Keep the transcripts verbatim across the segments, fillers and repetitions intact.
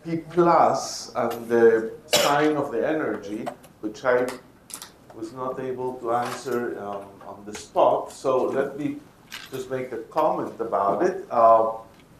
P plus and the sign of the energy, which I was not able to answer um, on the spot. So let me just make a comment about it. Uh,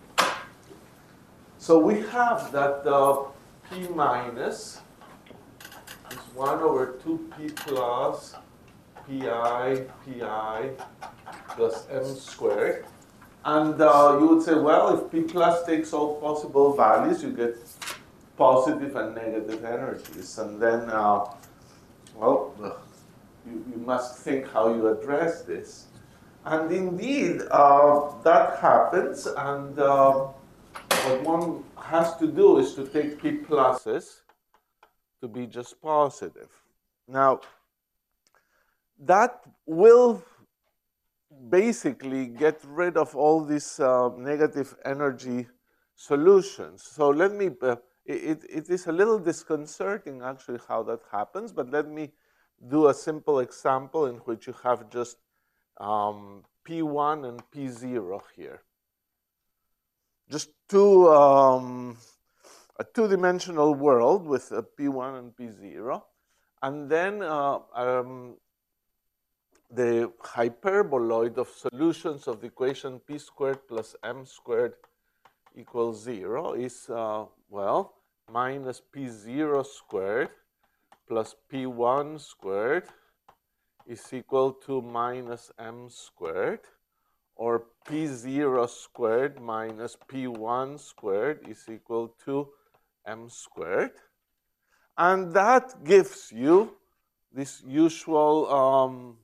so we have that uh, P minus is one over two P plus Pi, Pi plus M squared. And uh, you would say, well, if P plus takes all possible values, you get positive and negative energies. And then, uh, well, you, you must think how you address this. And indeed, uh, that happens. And uh, what one has to do is to take P pluses to be just positive. Now, that will basically get rid of all these uh, negative energy solutions. So let me, uh, it, it is a little disconcerting actually how that happens, but let me do a simple example in which you have just um, P one and P zero here. Just two, um, a two-dimensional world with a P one and P zero. And then uh, um, the hyperboloid of solutions of the equation P squared plus M squared equals zero is, uh, well, minus P zero squared plus P one squared is equal to minus M squared, or P zero squared minus P one squared is equal to M squared. And that gives you this usual um,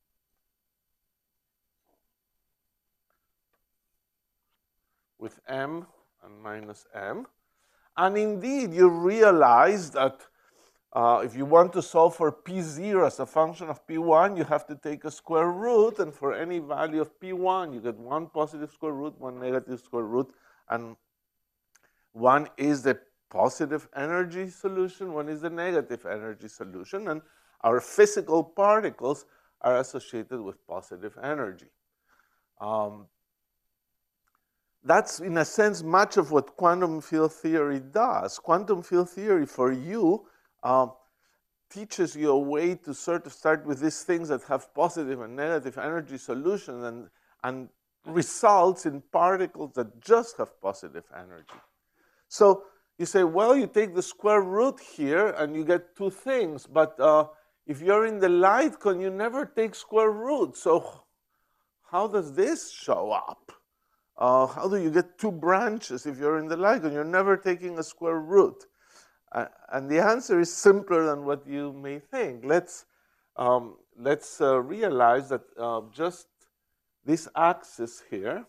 with M and minus M. And indeed, you realize that uh, if you want to solve for P zero as a function of P one, you have to take a square root. And for any value of P one, you get one positive square root, one negative square root. And one is the positive energy solution, one is the negative energy solution. And our physical particles are associated with positive energy. Um, That's, in a sense, much of what quantum field theory does. Quantum field theory, for you, um, teaches you a way to sort of start with these things that have positive and negative energy solutions and, and results in particles that just have positive energy. So you say, well, you take the square root here and you get two things. But uh, if you're in the light cone, you never take square root. So how does this show up? Uh, how do you get two branches if you're in the light cone? You're never taking a square root. Uh, and the answer is simpler than what you may think. Let's, um, let's uh, realize that uh, just this axis here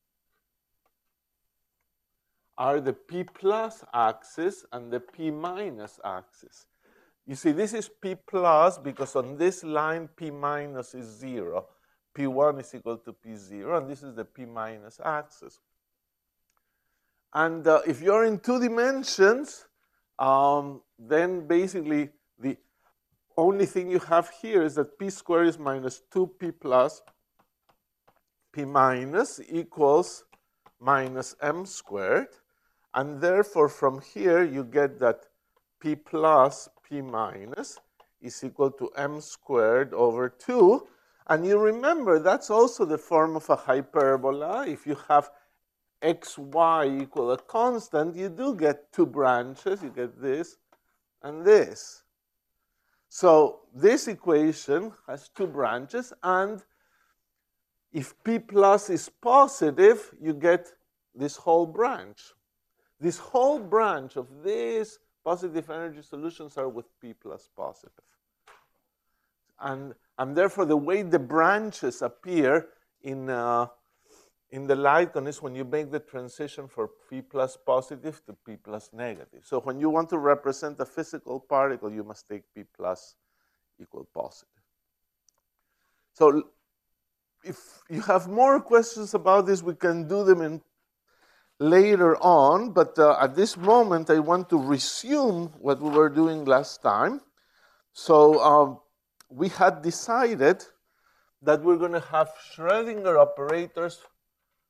are the P plus axis and the P minus axis. You see, this is P plus because on this line, P minus is zero. P one is equal to P zero, and this is the P minus axis. And uh, if you're in two dimensions, um, then basically the only thing you have here is that P squared is minus two P plus P minus equals minus M squared. And therefore, from here, you get that P plus P minus is equal to M squared over two. And you remember, that's also the form of a hyperbola. If you have xy equal a constant, you do get two branches. You get this and this. So this equation has two branches. And if P plus is positive, you get this whole branch. This whole branch of these positive energy solutions are with P plus positive. And, and therefore, the way the branches appear in, uh, in the light cone is when you make the transition for P plus positive to P plus negative. So when you want to represent a physical particle, you must take P plus equal positive. So if you have more questions about this, we can do them in later on. But uh, at this moment, I want to resume what we were doing last time. So um, we had decided that we're going to have Schrödinger operators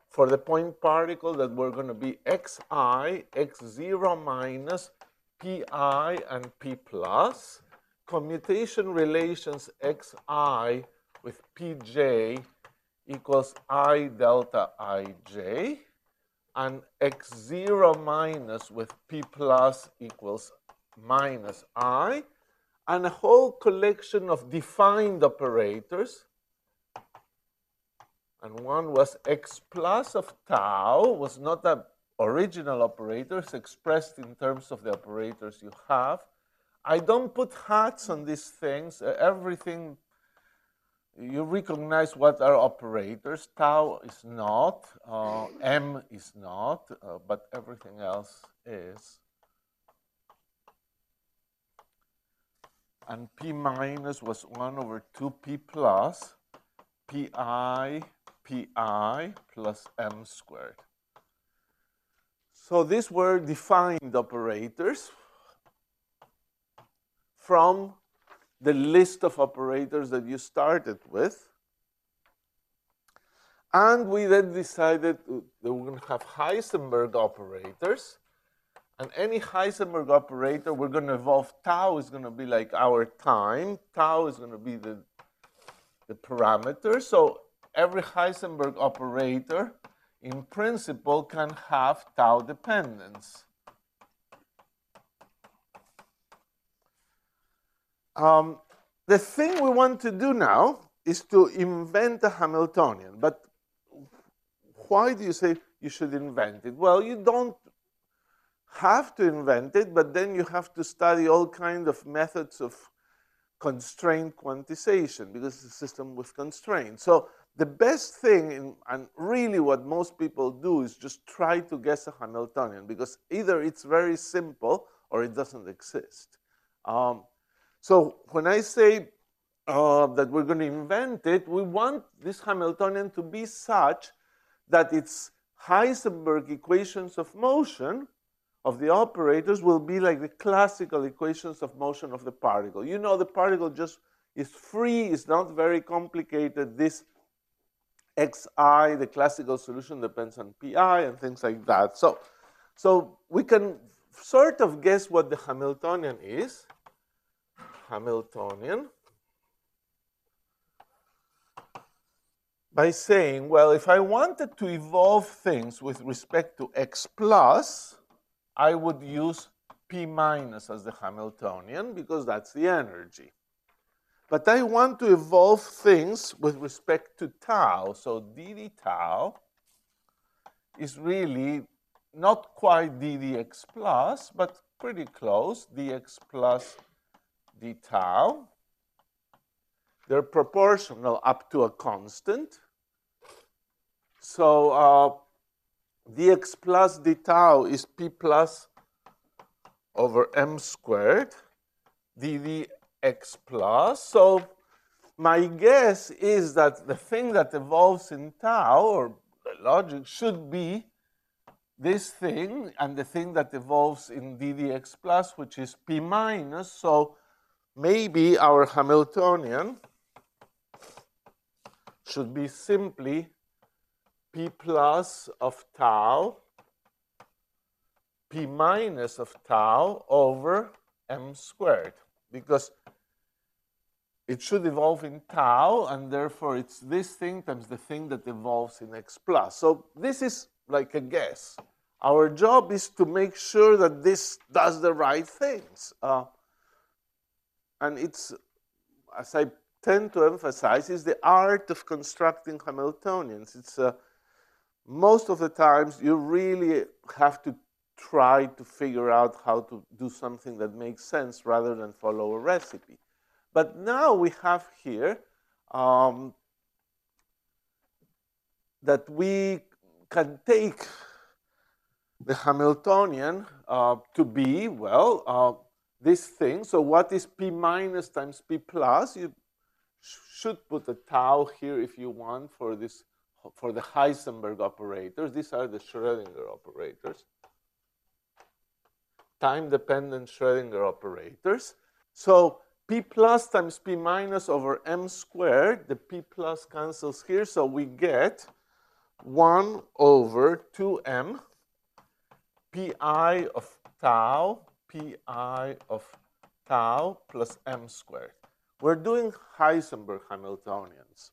for the point particle that we're going to be xi, x zero minus pi and p plus, commutation relations xi with pj equals I delta ij, and x zero minus with p plus equals minus I, and a whole collection of defined operators. And one was x plus of tau, was not an original operator, it's expressed in terms of the operators you have. I don't put hats on these things. Uh, everything, you recognize what are operators. Tau is not, uh, m is not, uh, but everything else is. And p minus was one over two p plus, pi, pi plus m squared. So these were defined operators from the list of operators that you started with. And we then decided that we're going to have Heisenberg operators. And any Heisenberg operator, we're going to evolve. Tau is going to be like our time. Tau is going to be the, the parameter. So every Heisenberg operator, in principle, can have tau dependence. Um, the thing we want to do now is to invent a Hamiltonian. But why do you say you should invent it? Well, you don't have to invent it, but then you have to study all kinds of methods of constraint quantization because it's a system with constraints. So the best thing, in, and really what most people do, is just try to guess a Hamiltonian, because either it's very simple or it doesn't exist. Um, so when I say uh, that we're going to invent it, we want this Hamiltonian to be such that its Heisenberg equations of motion of the operators will be like the classical equations of motion of the particle. You know, the particle just is free, it's not very complicated. This xi, the classical solution, depends on pi and things like that. So, so we can sort of guess what the Hamiltonian is. Hamiltonian. By saying, well, if I wanted to evolve things with respect to x plus, I would use p minus as the Hamiltonian because that's the energy. But I want to evolve things with respect to tau. So dd tau is really not quite ddx plus, but pretty close, dx plus d tau. They're proportional up to a constant. So uh, dx plus d tau is p plus over m squared, ddx plus. So my guess is that the thing that evolves in tau, or the logic, should be this thing, and the thing that evolves in ddx plus, which is p minus. So maybe our Hamiltonian should be simply p plus of tau, p minus of tau over m squared, because it should evolve in tau, and therefore it's this thing times the thing that evolves in x plus. So this is like a guess. Our job is to make sure that this does the right things. Uh, and it's, as I tend to emphasize, is the art of constructing Hamiltonians. It's uh, most of the times you really have to try to figure out how to do something that makes sense rather than follow a recipe. But now we have here um, that we can take the Hamiltonian uh, to be, well, uh, this thing. So what is p minus times p plus? You should put a tau here if you want for this, for the Heisenberg operators. These are the Schrödinger operators, time-dependent Schrödinger operators. So p plus times p minus over m squared, the p plus cancels here, so we get one over two m pi of tau, pi of tau plus m squared. We're doing Heisenberg Hamiltonians.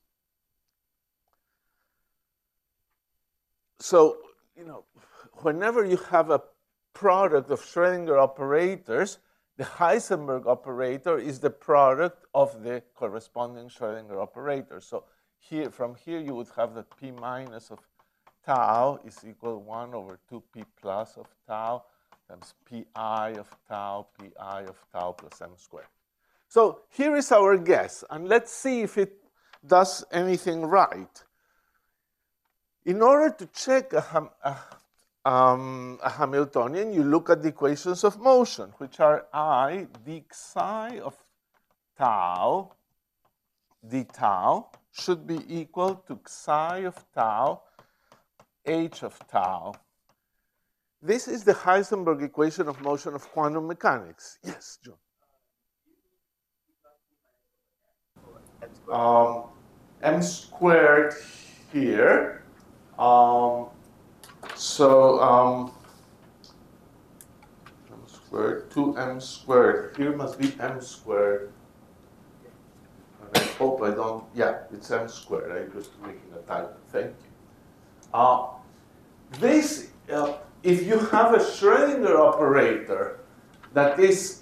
So, you know, whenever you have a product of Schrödinger operators, the Heisenberg operator is the product of the corresponding Schrödinger operator. So here, from here, you would have that p minus of tau is equal to one over two p plus of tau times pi of tau, pi of tau plus m squared. So here is our guess, and let's see if it does anything right. In order to check a, ham a, um, a Hamiltonian, you look at the equations of motion, which are I d psi of tau d tau should be equal to psi of tau h of tau. This is the Heisenberg equation of motion of quantum mechanics. Yes, John. Um, m squared here. Um, so um, m squared, two m squared. Here must be m squared. And I hope I don't, yeah, it's m squared. I'm just making a typo. Thank you. Uh, this, uh, if you have a Schrödinger operator that is,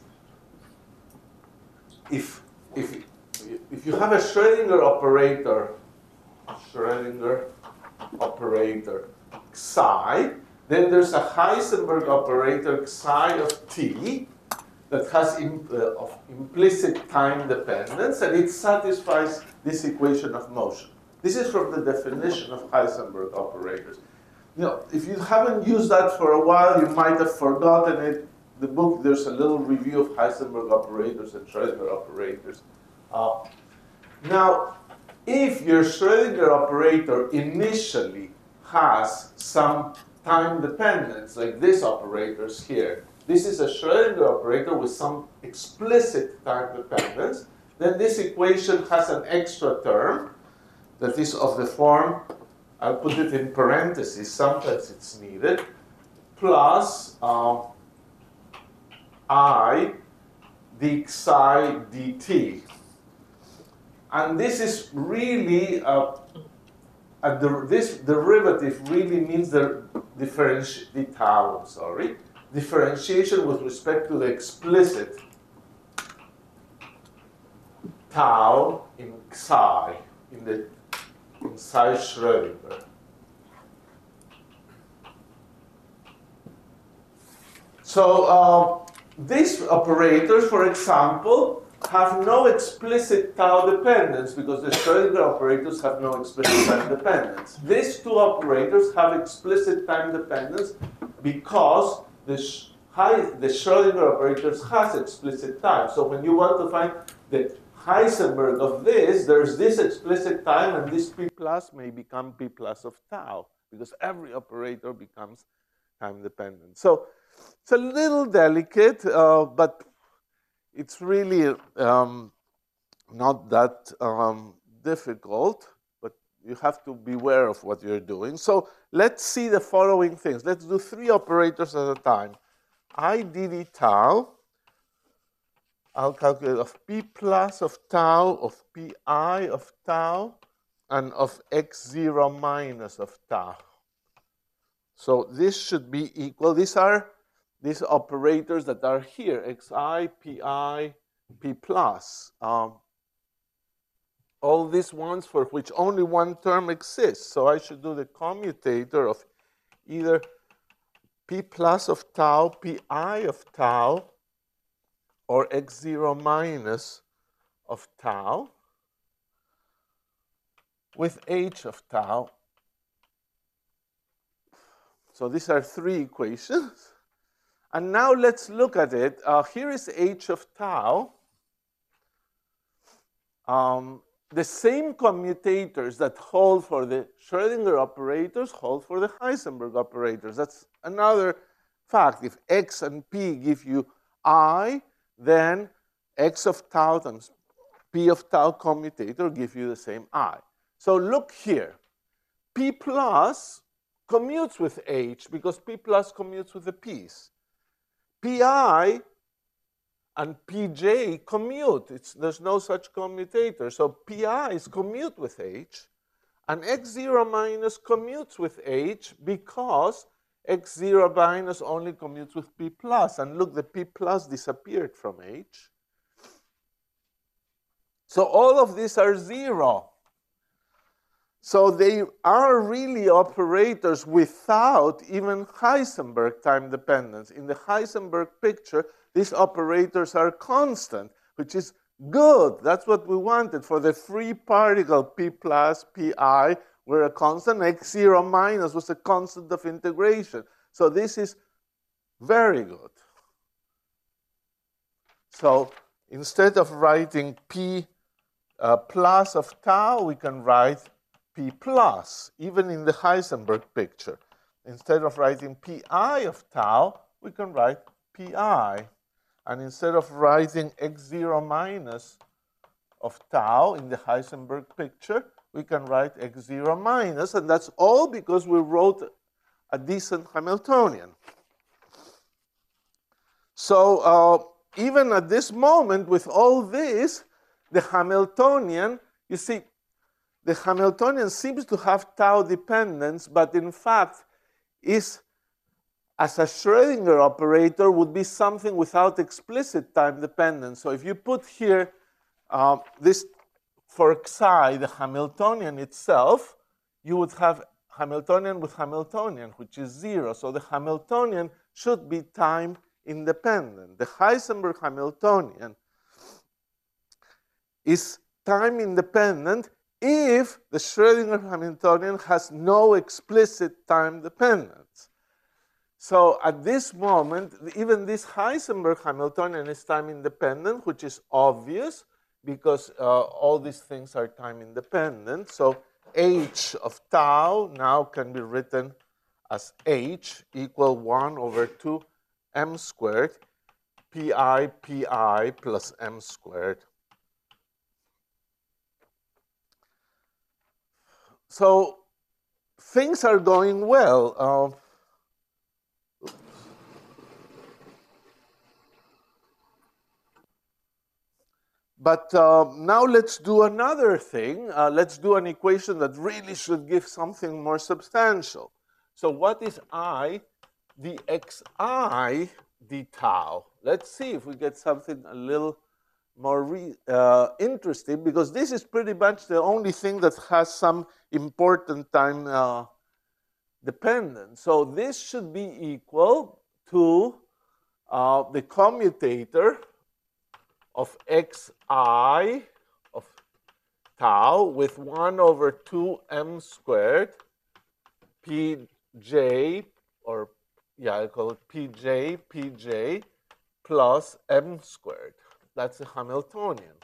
if, if, if you have a Schrödinger operator, Schrödinger operator psi, then there's a Heisenberg operator psi of t that has imp uh, of implicit time dependence, and it satisfies this equation of motion. This is from the definition of Heisenberg operators. You know, if you haven't used that for a while, you might have forgotten it. The book, there's a little review of Heisenberg operators and Schrödinger operators. Uh, now, if your Schrödinger operator initially has some time dependence, like this operator's here, this is a Schrödinger operator with some explicit time dependence, then this equation has an extra term that is of the form, I'll put it in parentheses, sometimes it's needed, plus uh, I d psi dt. And this is really, uh, a der this derivative really means the differentiation, the tau, I'm sorry, differentiation with respect to the explicit tau in psi, in the in psi Schrödinger. So uh, these operators, for example, have no explicit tau dependence because the Schrödinger operators have no explicit time dependence. These two operators have explicit time dependence because the, sh high, the Schrödinger operators has explicit time. So when you want to find the Heisenberg of this, there's this explicit time, and this p plus may become p plus of tau because every operator becomes time dependent. So it's a little delicate, uh, but it's really um, not that um, difficult, but you have to beware of what you're doing. So let's see the following things. Let's do three operators at a time. I d d tau, I'll calculate of p plus of tau, of pi of tau, and of x zero minus of tau. So this should be equal. These are these operators that are here, xi, pi, p plus. Um, all these ones for which only one term exists. So I should do the commutator of either p plus of tau, pi of tau, or x zero minus of tau with h of tau. So these are three equations. And now let's look at it. Uh, here is h of tau. Um, the same commutators that hold for the Schrödinger operators hold for the Heisenberg operators. That's another fact. If x and p give you I, then x of tau times p of tau commutator give you the same I. So look here. P plus commutes with H because P plus commutes with the P's. Pi and Pj commute. It's, there's no such commutator. So Pi's commute with H, and x zero minus commutes with H because x zero minus only commutes with P plus. And look, the P plus disappeared from H. So all of these are zero. So they are really operators without even Heisenberg time dependence. In the Heisenberg picture, these operators are constant, which is good. That's what we wanted. For the free particle, P plus, Pi were a constant. X zero minus was a constant of integration. So this is very good. So instead of writing P uh, plus of tau, we can write P plus, even in the Heisenberg picture. Instead of writing Pi of tau, we can write Pi. And instead of writing x zero minus of tau in the Heisenberg picture, we can write x zero minus, and that's all because we wrote a decent Hamiltonian. So uh, even at this moment, with all this, the Hamiltonian, you see, the Hamiltonian seems to have tau dependence, but in fact is, as a Schrödinger operator, would be something without explicit time dependence. So if you put here uh, this for xi, the Hamiltonian itself, you would have Hamiltonian with Hamiltonian, which is zero. So the Hamiltonian should be time independent. The Heisenberg Hamiltonian is time independent if the Schrödinger Hamiltonian has no explicit time dependence. So at this moment, even this Heisenberg Hamiltonian is time independent, which is obvious because uh, all these things are time independent. So h of tau now can be written as h equal one over two m squared pi pi plus m squared. So things are going well. Uh, But uh, now let's do another thing. Uh, let's do an equation that really should give something more substantial. So what is I dxi d tau? Let's see if we get something a little more re, uh, interesting, because this is pretty much the only thing that has some important time uh, dependence. So this should be equal to uh, the commutator of xi of tau with one over two m squared pj, or yeah, I call it pj, pj plus m squared. That's a Hamiltonian.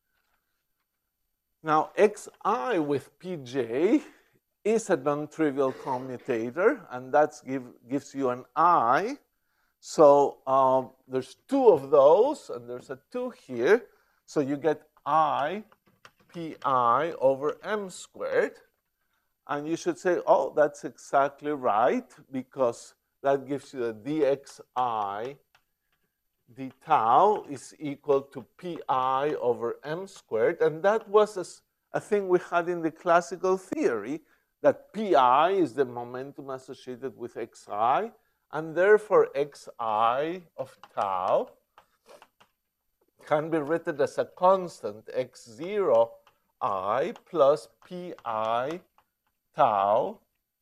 Now, xi with pj is a non-trivial commutator, and that give, gives you an I. So um, there's two of those, and there's a two here. So you get I pi over m squared. And you should say, oh, that's exactly right, because that gives you a dxi d tau is equal to pi over m squared. And that was a, a thing we had in the classical theory, that pi is the momentum associated with xi. And therefore, xi of tau can be written as a constant x zero I plus pi tau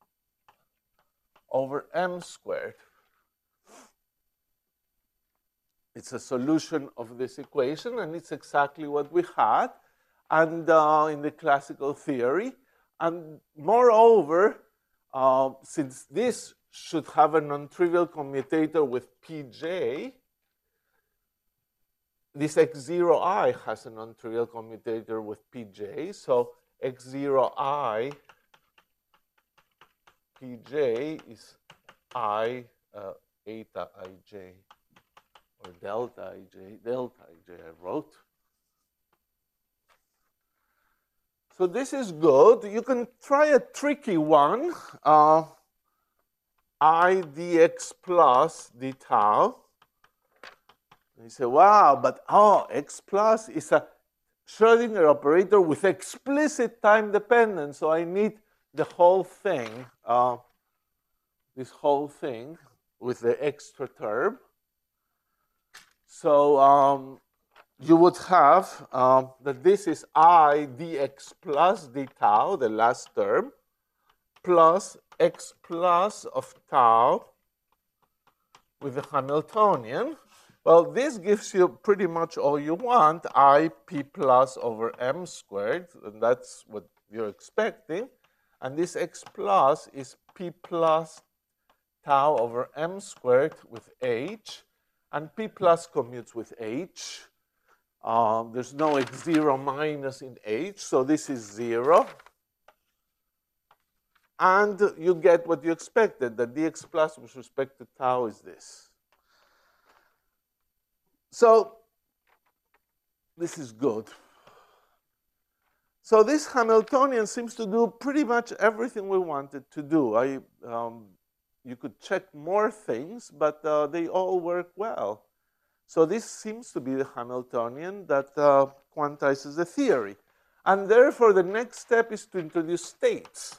over m squared. It's a solution of this equation, and it's exactly what we had and uh, in the classical theory. And moreover, uh, since this should have a non-trivial commutator with pj, this x zero I has a non-trivial commutator with pj, so x zero I pj is I uh, eta ij, or delta ij, delta ij I wrote. So this is good. You can try a tricky one. Uh, I dx plus d tau. You say, wow, but oh, x plus is a Schrodinger operator with explicit time dependence, so I need the whole thing, uh, this whole thing with the extra term. So um, you would have um, that this is I dx plus d tau, the last term, plus x plus of tau with the Hamiltonian. Well, this gives you pretty much all you want, I p plus over m squared, and that's what you're expecting. And this x plus is p plus tau over m squared with h, and p plus commutes with h. Um, there's no x zero minus in h, so this is zero. And you get what you expected, that dx plus with respect to tau is this. So this is good. So this Hamiltonian seems to do pretty much everything we wanted to do. I, um, you could check more things, but uh, they all work well. So this seems to be the Hamiltonian that uh, quantizes the theory. And therefore, the next step is to introduce states.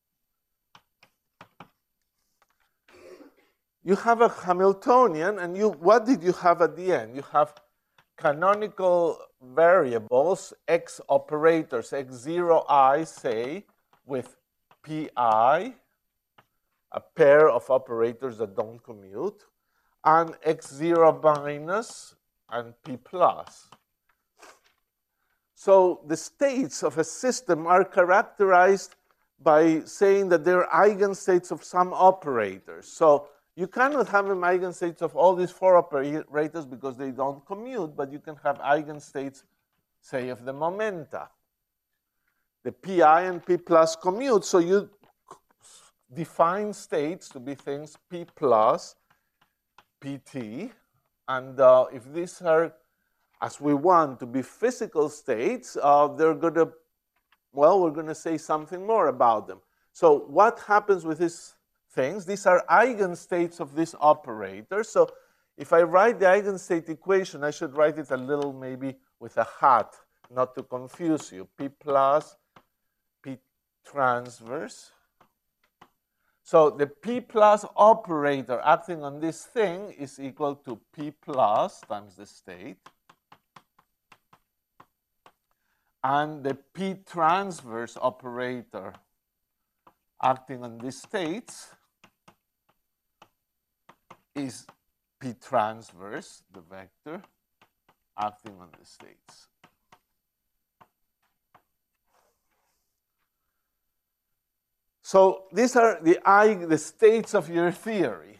You have a Hamiltonian, and you, what did you have at the end? You have canonical variables, x operators, x zero i, say, with pi, a pair of operators that don't commute, and x zero minus and p plus. So the states of a system are characterized by saying that they're eigenstates of some operators. So you cannot have an eigenstates of all these four operators because they don't commute, but you can have eigenstates, say, of the momenta. The pi and p plus commute, so you define states to be things p plus, pt, and uh, if these are, as we want, to be physical states, uh, they're going to, well, we're going to say something more about them. So what happens with these things? These are eigenstates of this operator. So if I write the eigenstate equation, I should write it a little maybe with a hat, not to confuse you. P plus, P transverse. So the P plus operator acting on this thing is equal to P plus times the state. And the P transverse operator acting on these states is P transverse, the vector, acting on the states. So these are the, I, the states of your theory.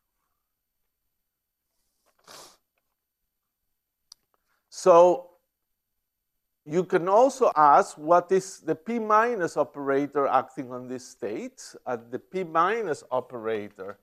So you can also ask what is the P minus operator acting on these states, at the P minus operator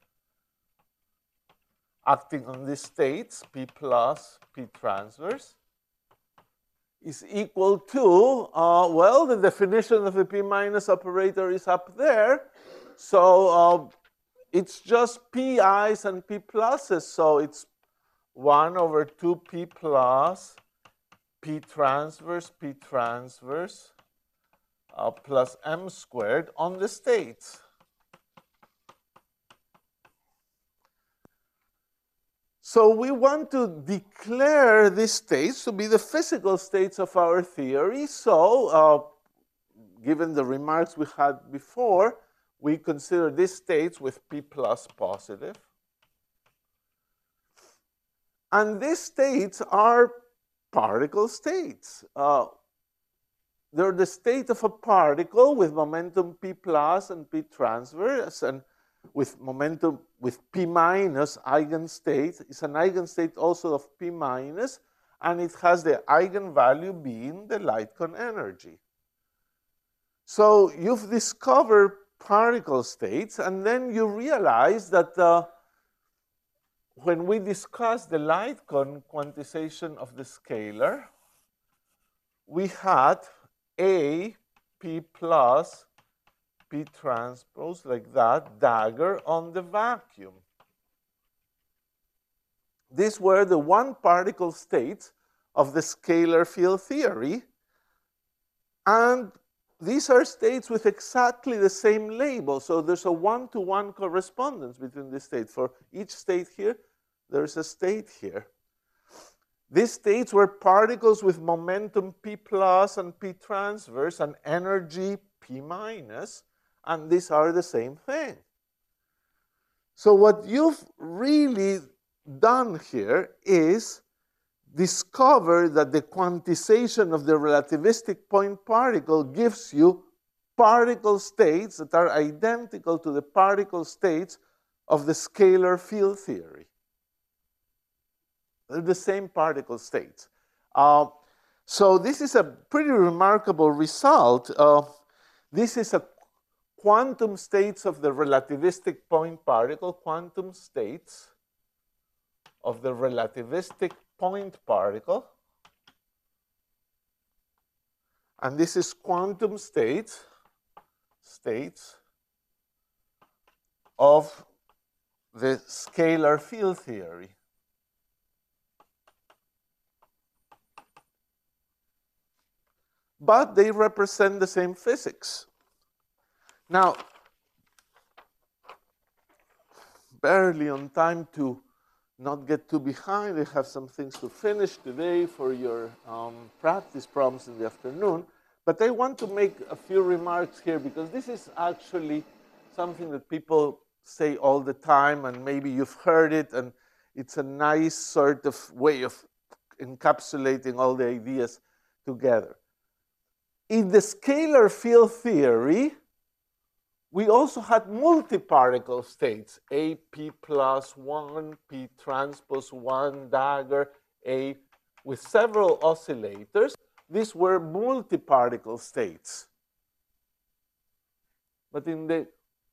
acting on these states, P plus, P transverse, is equal to, uh, well, the definition of the P minus operator is up there. So uh, it's just P i's and P pluses. So it's one over two P plus, P transverse, P transverse, uh, plus M squared on the states. So we want to declare these states to be the physical states of our theory. So uh, given the remarks we had before, we consider these states with P plus positive. And these states are particle states. Uh, they're the state of a particle with momentum P plus and P transverse, and with momentum with P minus eigenstate. It's an eigenstate also of P minus, and it has the eigenvalue being the light-con energy. So you've discovered particle states, and then you realize that uh, when we discuss the light-con quantization of the scalar, we had A P plus P transpose, like that, dagger on the vacuum. These were the one particle states of the scalar field theory. And these are states with exactly the same label. So there's a one-to-one correspondence between these states. For each state here, there's a state here. These states were particles with momentum P plus and P transverse and energy P minus. And these are the same thing. So what you've really done here is discover that the quantization of the relativistic point particle gives you particle states that are identical to the particle states of the scalar field theory. They're the same particle states. Uh, so this is a pretty remarkable result. Uh, this is a quantum states of the relativistic point particle, quantum states of the relativistic point particle. And this is quantum states, states of the scalar field theory. But they represent the same physics. Now, barely on time to not get too behind. I have some things to finish today for your um, practice problems in the afternoon. But I want to make a few remarks here because this is actually something that people say all the time, and maybe you've heard it, and it's a nice sort of way of encapsulating all the ideas together. In the scalar field theory, we also had multi-particle states, A P plus one, P transpose one, dagger, A, with several oscillators. These were multi-particle states. But in the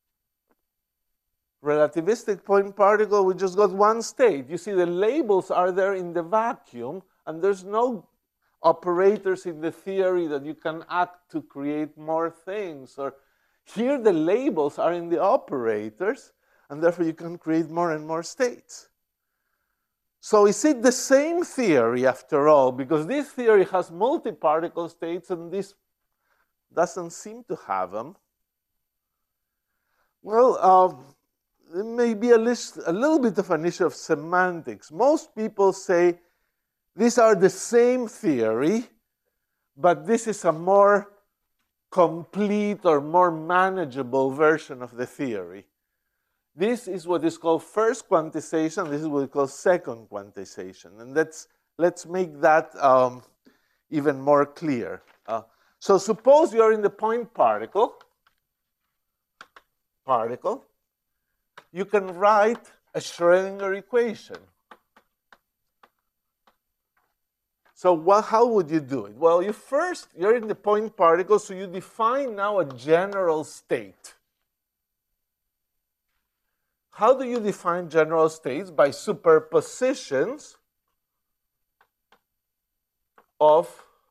relativistic point particle, we just got one state. You see, the labels are there in the vacuum, and there's no operators in the theory that you can act to create more things. Or here, the labels are in the operators, and therefore you can create more and more states. So is it the same theory after all? Because this theory has multi-particle states, and this doesn't seem to have them. Well, uh, it may be a, list, a little bit of an issue of semantics. Most people say these are the same theory, but this is a more complete or more manageable version of the theory. This is what is called first quantization. This is what we call second quantization. And let's, let's make that um, even more clear. Uh, so suppose you're in the point particle, particle. You can write a Schrödinger equation. So what, how would you do it? Well, you first, you're in the point particle, so you define now a general state. How do you define general states? By superpositions of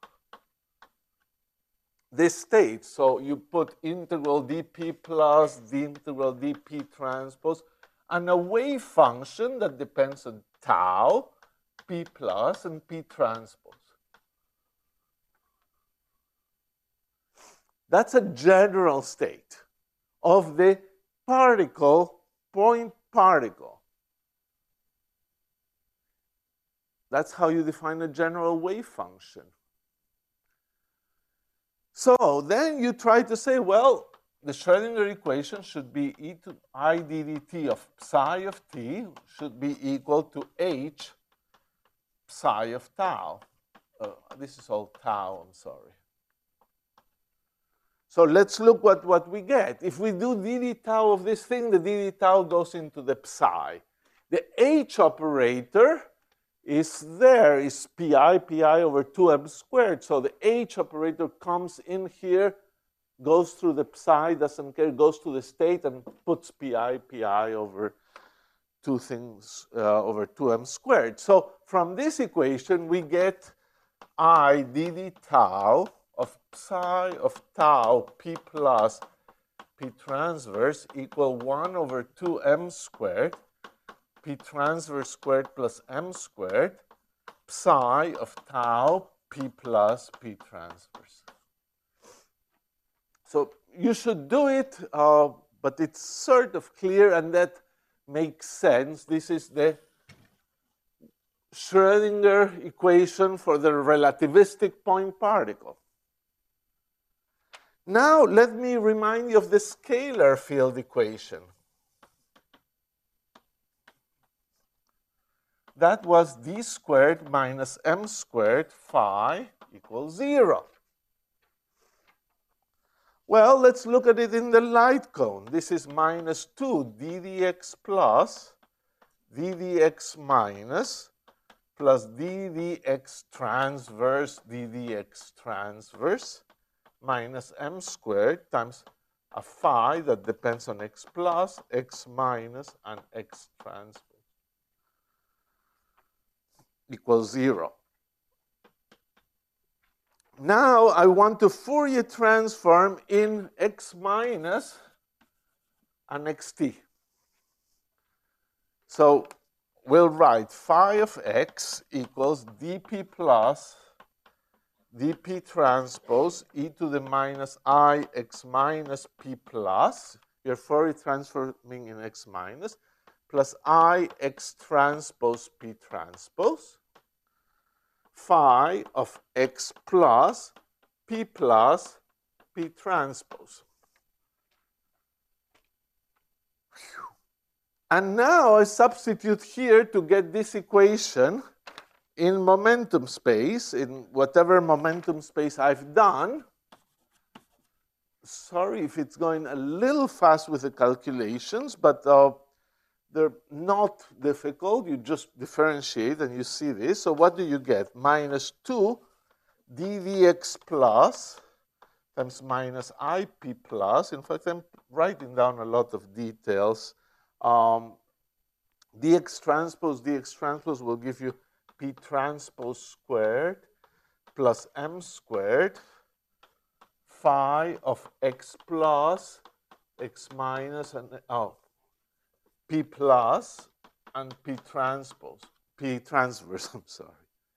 this state. So you put integral dp plus the integral dp transpose and a wave function that depends on tau, p plus, and p transpose. That's a general state of the particle, point particle. That's how you define a general wave function. So then you try to say, well, the Schrödinger equation should be e to I d dt of psi of t should be equal to h psi of tau. Uh, this is all tau, I'm sorry. So let's look at what we get. If we do dd tau of this thing, the dd tau goes into the psi. The h operator is there, is pi, pi over two m squared. So the h operator comes in here, goes through the psi, doesn't care, goes to the state and puts pi, pi over two things, uh, over two m squared. So from this equation, we get I dd tau of psi of tau p plus p transverse equal one over two m squared, p transverse squared plus m squared, psi of tau p plus p transverse. So you should do it, uh, but it's sort of clear, and that makes sense. This is the Schrödinger equation for the relativistic point particle. Now let me remind you of the scalar field equation. That was d squared minus m squared phi equals zero. Well, let's look at it in the light cone. This is minus two d dx plus d dx minus plus d dx transverse d dx transverse minus m squared times a phi that depends on x plus, x minus, and x transverse equals zero. Now I want to Fourier transform in x minus and xt. So we'll write phi of x equals dp plus dp transpose e to the minus I x minus p plus, you're Fourier transforming in x minus, plus I x transpose p transpose, phi of x plus p plus p transpose. And now I substitute here to get this equation in momentum space, in whatever momentum space I've done. Sorry if it's going a little fast with the calculations, but uh, they're not difficult. You just differentiate and you see this. So what do you get? Minus two d dx plus times minus ip plus. In fact, I'm writing down a lot of details. Um, dx transpose, dx transpose will give you p transpose squared plus m squared phi of x plus, x minus, and oh, p plus and p transpose, p transverse, I'm sorry.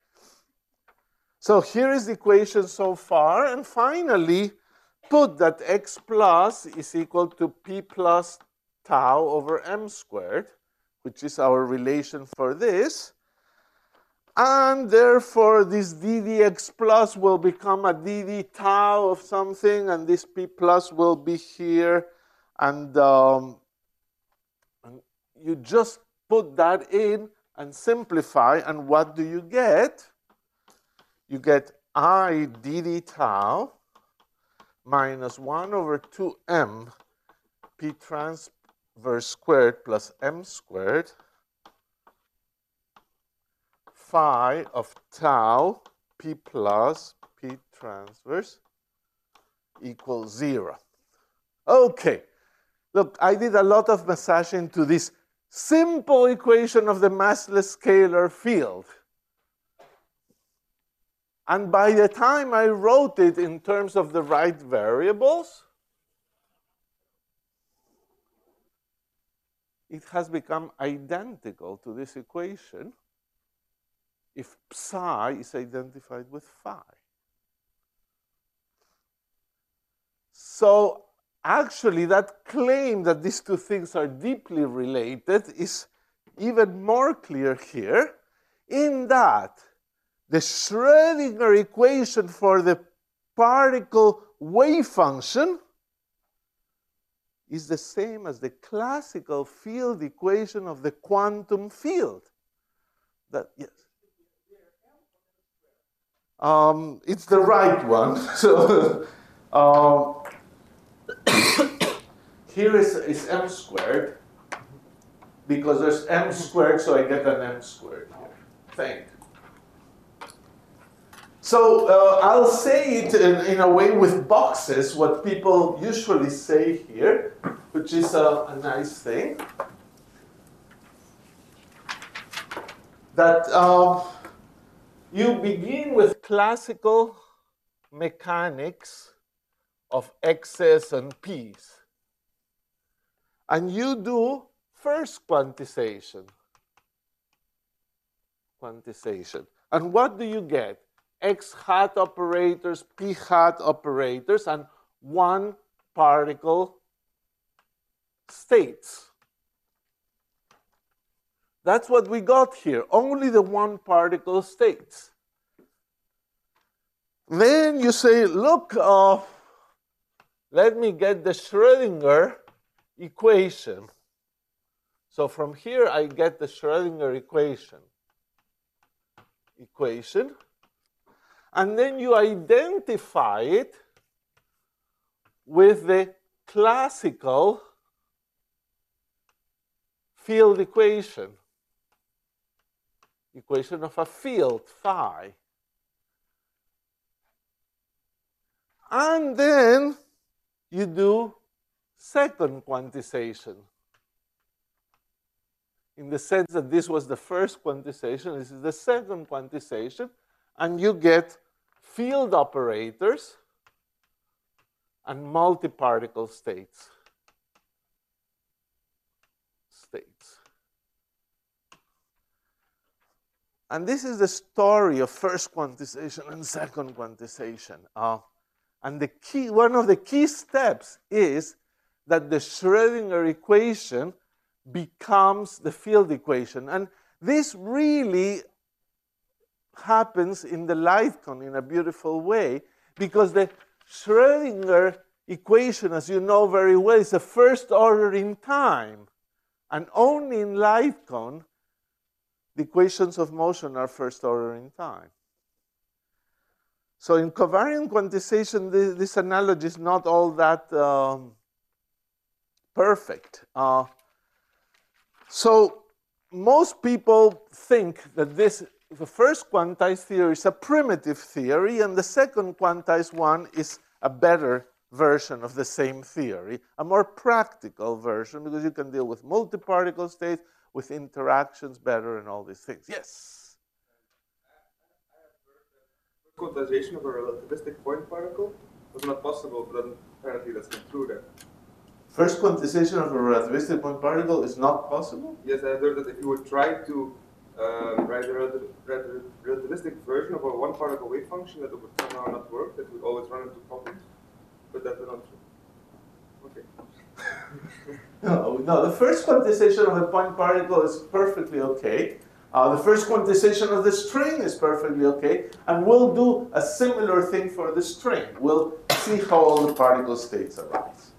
So here is the equation so far, and finally put that x plus is equal to p plus tau over m squared, which is our relation for this. And therefore, this d dx plus will become a dd tau of something, and this p plus will be here. And, um, and you just put that in and simplify, and what do you get? You get I dd tau minus one over two m p transverse squared plus m squared phi of tau p plus p transverse equals zero. Okay, look, I did a lot of massaging to this simple equation of the massless scalar field. And by the time I wrote it in terms of the right variables, it has become identical to this equation if psi is identified with phi. So actually, that claim that these two things are deeply related is even more clear here, in that the Schrödinger equation for the particle wave function is the same as the classical field equation of the quantum field. That, yes. Um, it's the right one. So um, here is, is m squared, because there's m squared, so I get an m squared here. Thank you. So uh, I'll say it in, in a way with boxes, what people usually say here, which is a, a nice thing. That uh, you begin with classical mechanics of X's and P's. And you do first quantization. Quantization. And what do you get? X hat operators, P hat operators, and one particle states. That's what we got here, only the one particle states. Then you say, look, uh, let me get the Schrödinger equation. So from here, I get the Schrödinger equation. Equation. And then you identify it with the classical field equation. Equation of a field, phi. And then you do second quantization. In the sense that this was the first quantization, this is the second quantization, and you get field operators and multi-particle states. States. And this is the story of first quantization and second quantization. Uh, and the key, one of the key steps is that the Schrödinger equation becomes the field equation. And this really happens in the light cone in a beautiful way, because the Schrödinger equation, as you know very well, is the first order in time. And only in light cone, the equations of motion are first order in time. So in covariant quantization, this, this analogy is not all that um, perfect. Uh, so most people think that this, the first quantized theory is a primitive theory, and the second quantized one is a better version of the same theory, a more practical version, because you can deal with multi-particle states, with interactions better, and all these things. Yes? Quantization of a relativistic point particle was not possible, but then apparently that's not true then. First quantization of a relativistic point particle is not possible? Yes, I heard that if you would try to um, write a relativ relativ relativistic version of a one particle wave function, that it would somehow not work, that would always run into problems, but that's not true. Okay. no, no, the first quantization of a point particle is perfectly okay. Uh, the first quantization of the string is perfectly okay, and we'll do a similar thing for the string. We'll see how all the particle states arise.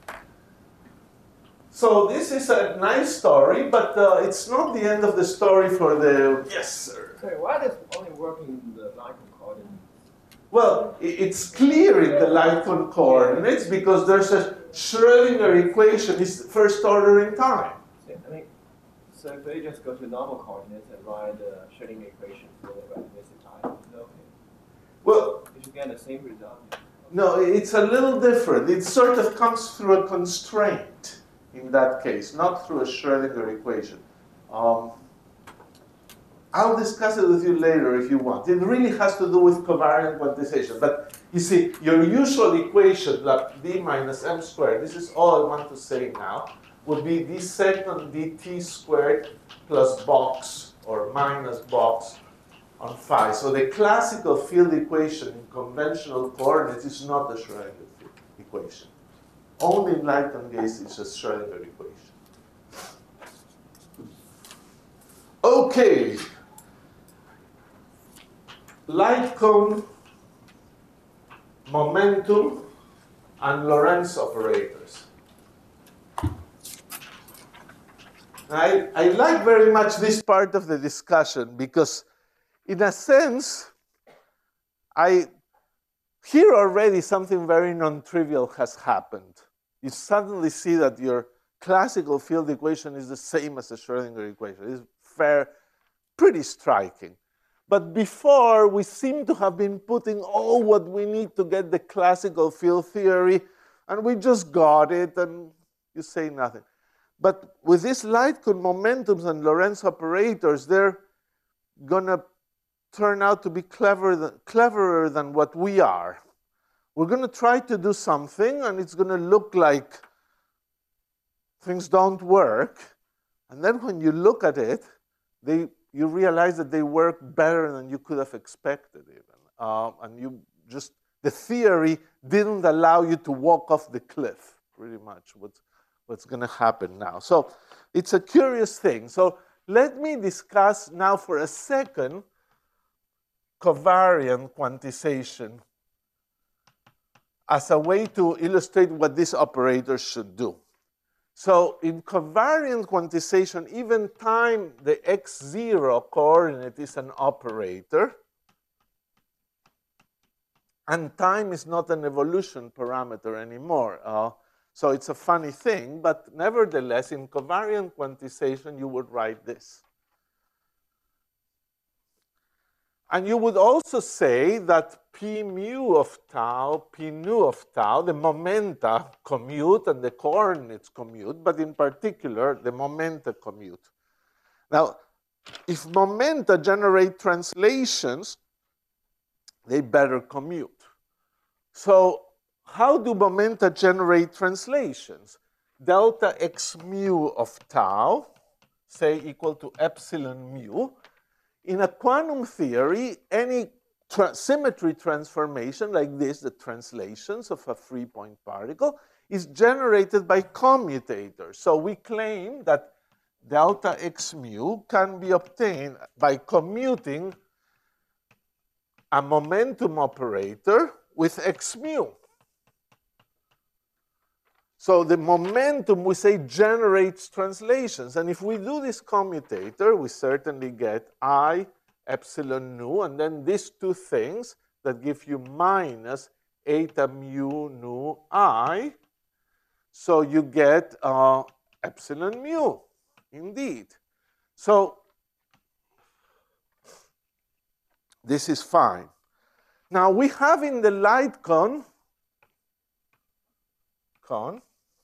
So this is a nice story, but uh, it's not the end of the story for the... Yes, sir. Sorry, why does only working in the light cone coordinates? Well, it's clear in the light cone coordinates because there's a Schrödinger equation is first order in time. I mean, so if they just go to normal coordinates and write the Schrödinger equation for the relativistic time, no, well, you should get the same result. No, it's a little different. It sort of comes through a constraint in that case, not through a Schrödinger equation. Um, I'll discuss it with you later if you want. It really has to do with covariant quantization. But you see, your usual equation, like d minus m squared, this is all I want to say now, would be d second dt squared plus box, or minus box, on phi. So the classical field equation in conventional coordinates is not the Schrödinger equation. Only in light cone case it's a Schrödinger equation. Okay. Light cone, momentum, and Lorentz operators. I, I like very much this part of the discussion because, in a sense, I here already something very non-trivial has happened. You suddenly see that your classical field equation is the same as the Schrödinger equation. It's fair, pretty striking. But before, we seem to have been putting all what we need to get the classical field theory, and we just got it, and you say nothing. But with these light cone momentums and Lorentz operators, they're going to turn out to be clever than, cleverer than what we are. we're going to try to do something, and it's going to look like things don't work. And then when you look at it, they, you realize that they work better than you could have expected even. Uh, and you just, the theory didn't allow you to walk off the cliff, pretty much what's, what's going to happen now. So it's a curious thing. So let me discuss now for a second covariant quantization as a way to illustrate what these operators should do. So in covariant quantization, even time the x zero coordinate is an operator, and time is not an evolution parameter anymore. Uh, so it's a funny thing, but nevertheless, in covariant quantization, you would write this. And you would also say that p mu of tau, p nu of tau, the momenta commute and the coordinates commute, but in particular, the momenta commute. Now, if momenta generate translations, they better commute. So how do momenta generate translations? Delta x mu of tau, say equal to epsilon mu. In a quantum theory, any tra symmetry transformation like this, the translations of a free point particle, is generated by commutators. So we claim that delta x mu can be obtained by commuting a momentum operator with x mu. So the momentum, we say, generates translations. And if we do this commutator, we certainly get I epsilon nu, and then these two things that give you minus eta mu nu I. So you get uh, epsilon mu, indeed. So this is fine. Now we have in the light cone, cone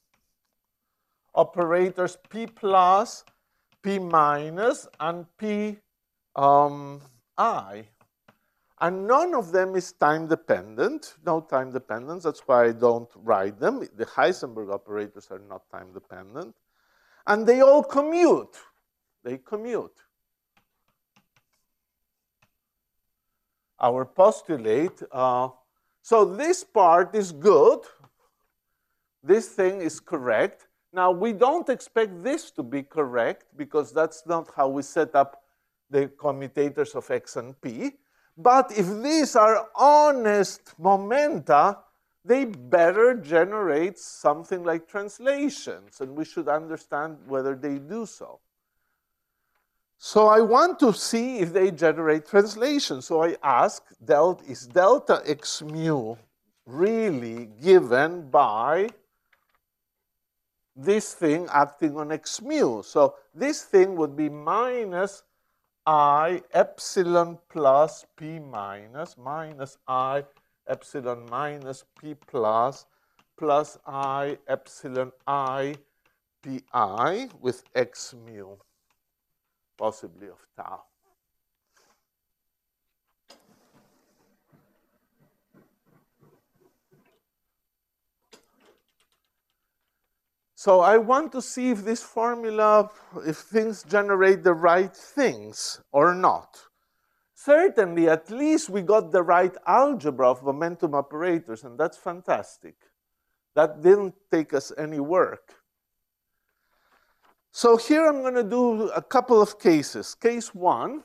operators p plus, p minus, and p um, I. And none of them is time dependent, no time dependence. That's why I don't write them. The Heisenberg operators are not time dependent. And they all commute. They commute. Our postulate, uh, so this part is good. This thing is correct. Now, we don't expect this to be correct because that's not how we set up the commutators of x and p. But if these are honest momenta, they better generate something like translations, and we should understand whether they do so. So I want to see if they generate translations. So I ask, delta, is delta x mu really given by this thing acting on x mu? So this thing would be minus I epsilon plus p minus, minus I epsilon minus p plus, plus I epsilon I pi with x mu, possibly of tau. So I want to see if this formula, if things generate the right things or not. Certainly, at least we got the right algebra of momentum operators, and that's fantastic. That didn't take us any work. So here I'm going to do a couple of cases. Case one,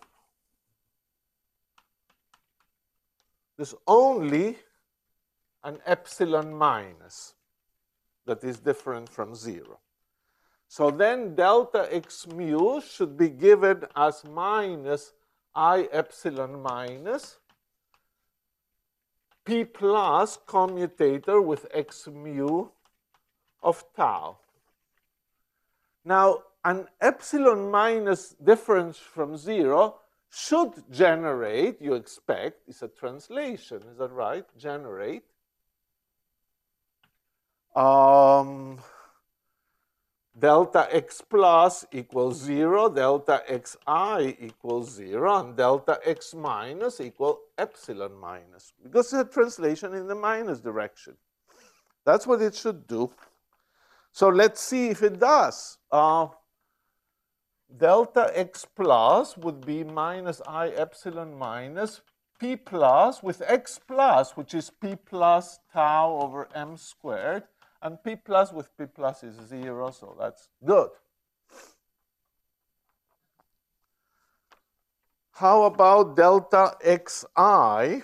there's only an epsilon minus that is different from zero. So then delta x mu should be given as minus I epsilon minus p plus commutator with x mu of tau. Now, an epsilon minus difference from zero should generate, you expect, is a translation, is that right? Generate. Um, delta x plus equals zero, delta xi equals zero, and delta x minus equal epsilon minus, because it's a translation in the minus direction. That's what it should do. So let's see if it does. Uh, delta x plus would be minus I epsilon minus p plus with x plus, which is p plus tau over m squared, and p plus with p plus is zero, so that's good. How about delta xi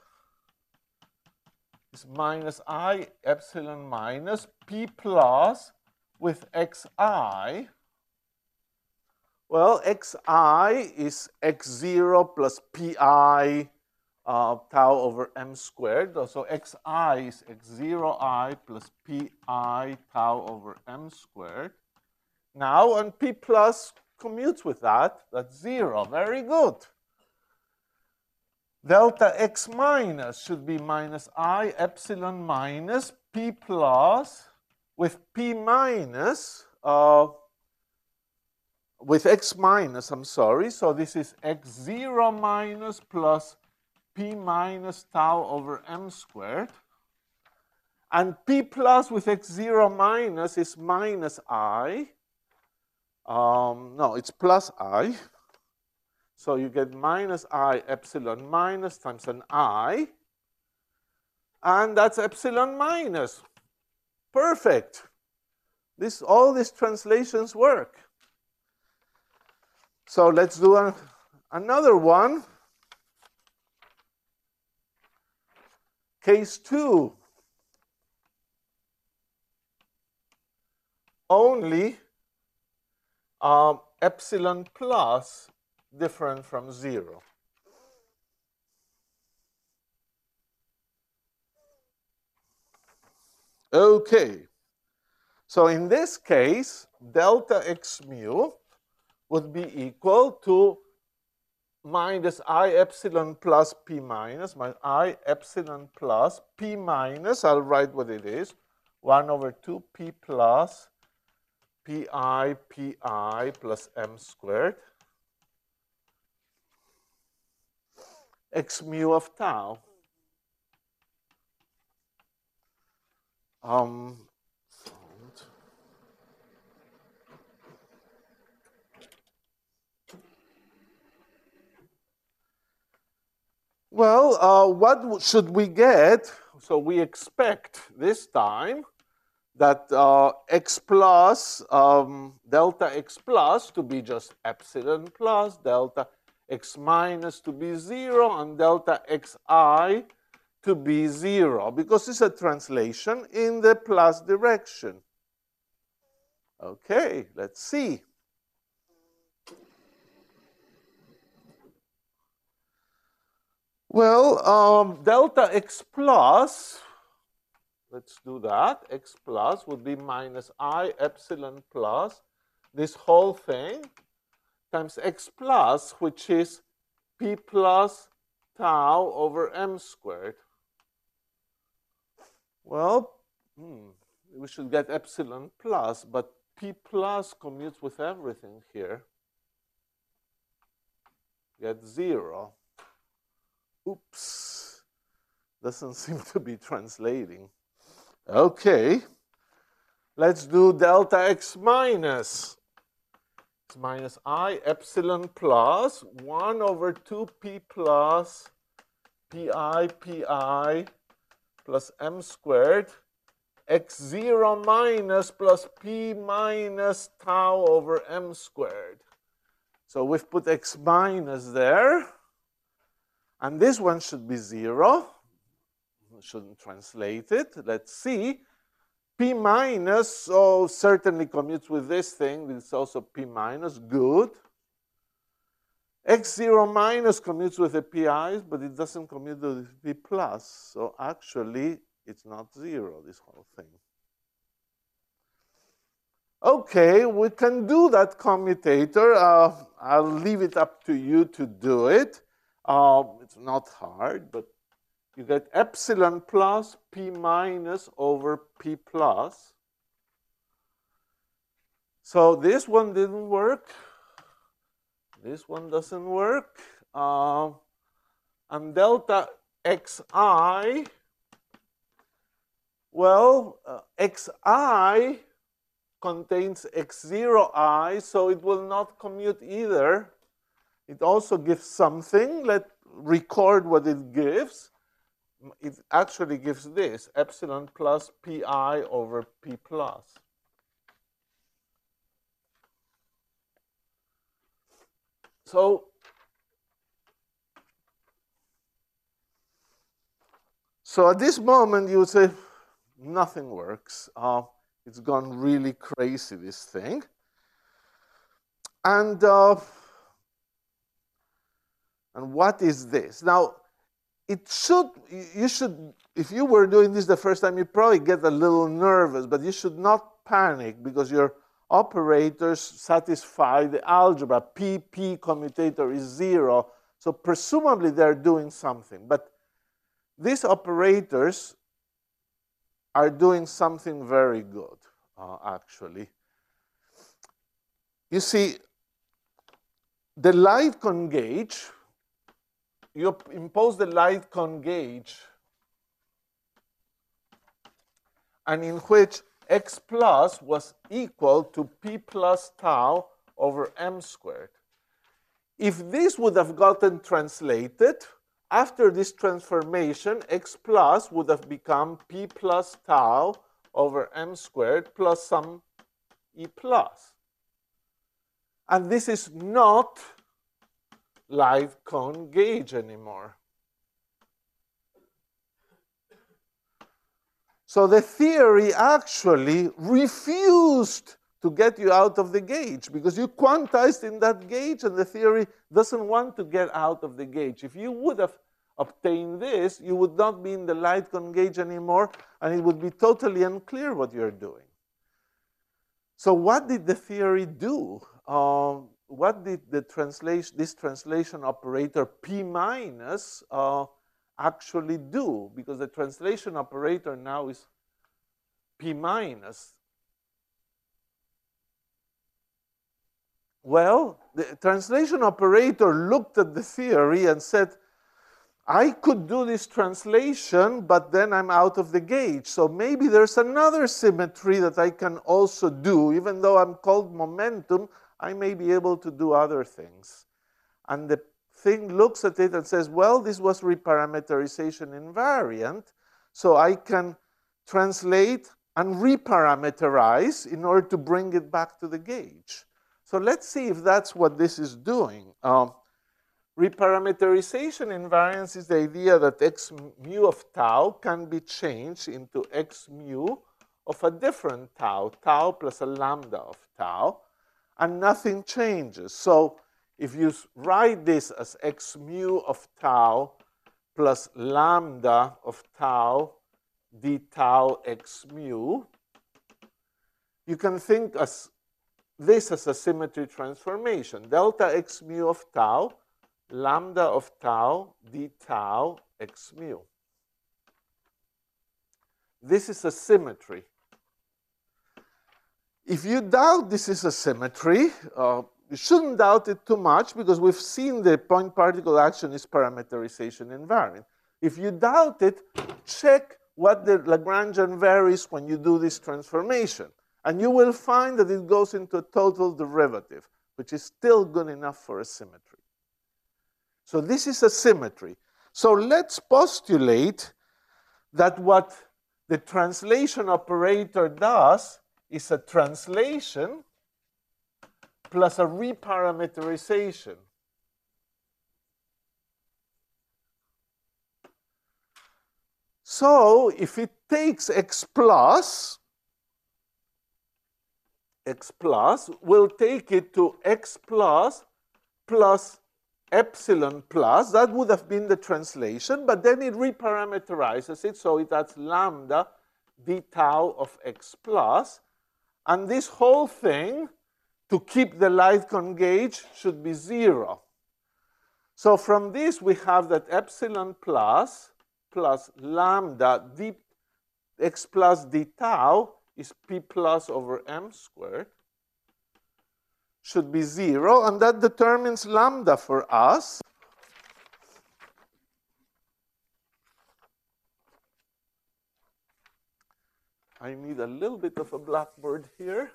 is minus I epsilon minus p plus with xi? Well, xi is x zero plus pi uh, tau over m squared. So xi is x zero I plus pi tau over m squared. Now, and p plus commutes with that, that's zero. Very good. Delta x minus should be minus I epsilon minus p plus with p minus, uh, with x minus, I'm sorry. So this is x zero minus plus p minus tau over m squared. And p plus with x zero minus is minus I. Um, no, it's plus I. So you get minus I epsilon minus times an I. And that's epsilon minus. Perfect. This, all these translations work. So let's do a, another one. Case two. Only um, epsilon plus different from zero. Okay. So in this case, delta x mu would be equal to minus I epsilon plus p minus, my I epsilon plus p minus, I'll write what it is, one over two p plus pi pi plus m squared, x mu of tau. Um, Well, uh, what should we get? So we expect this time that uh, x plus, um, delta x plus to be just epsilon plus, delta x minus to be zero, and delta xi to be zero, because it's a translation in the plus direction. Okay, let's see. Well, um, delta x plus, let's do that. X plus would be minus I epsilon plus this whole thing times x plus, which is p plus tau over m squared. Well, hmm, we should get epsilon plus, but p plus commutes with everything here. Get zero. Oops, doesn't seem to be translating. Okay, let's do delta x minus. It's minus I epsilon plus one over two p plus pi pi plus m squared x zero minus plus p minus tau over m squared. So we've put x minus there. And this one should be zero. I shouldn't translate it. Let's see. P minus, so certainly commutes with this thing. It's also P minus, good. X zero minus commutes with the pi's, but it doesn't commute with P plus. So actually, it's not zero, this whole thing. Okay, we can do that commutator. Uh, I'll leave it up to you to do it. Um, it's not hard, but you get epsilon plus p minus over p plus. So this one didn't work. This one doesn't work. Uh, and delta xi, well, uh, xi contains x zero I, so it will not commute either. It also gives something. Let's record what it gives. It actually gives this, epsilon plus pi over p plus. So, so at this moment, you would say, nothing works. Uh, it's gone really crazy, this thing. And, uh, and what is this? Now, it should, you should, if you were doing this the first time, you probably get a little nervous, but you should not panic because your operators satisfy the algebra. P, P commutator is zero, so presumably they're doing something. But these operators are doing something very good, uh, actually. You see, the Lightcon gauge, you impose the Lightcon gauge, and in which x plus was equal to p plus tau over m squared. If this would have gotten translated, after this transformation, x plus would have become p plus tau over m squared plus some e plus. And this is not Lightcon gauge anymore. So the theory actually refused to get you out of the gauge because you quantized in that gauge and the theory doesn't want to get out of the gauge. If you would have obtained this, you would not be in the Lightcon gauge anymore and it would be totally unclear what you're doing. So what did the theory do? Um, what did the translation, this translation operator P minus uh, actually do? Because the translation operator now is P minus. Well, the translation operator looked at the theory and said, I could do this translation, but then I'm out of the gauge. So maybe there's another symmetry that I can also do. Even though I'm called momentum, I may be able to do other things. And the thing looks at it and says, well, this was reparameterization invariant, so I can translate and reparameterize in order to bring it back to the gauge. So let's see if that's what this is doing. Um, reparameterization invariance is the idea that x mu of tau can be changed into x mu of a different tau, tau plus a lambda of tau, and nothing changes. So if you write this as x mu of tau plus lambda of tau d tau x mu, you can think as this as a symmetry transformation. Delta x mu of tau, lambda of tau d tau x mu. This is a symmetry. If you doubt this is a symmetry, uh, you shouldn't doubt it too much because we've seen the point-particle action is parameterization invariant. If you doubt it, check what the Lagrangian varies when you do this transformation. And you will find that it goes into a total derivative, which is still good enough for a symmetry. So this is a symmetry. So let's postulate that what the translation operator does is a translation plus a reparameterization. So if it takes x plus, x plus, we'll take it to x plus plus epsilon plus. That would have been the translation, but then it reparameterizes it, so it adds lambda d tau of x plus. And this whole thing, to keep the Lightcon gauge, should be zero. So from this, we have that epsilon plus plus lambda d x plus d tau is p plus over m squared. should be zero, and that determines lambda for us. I need a little bit of a blackboard here.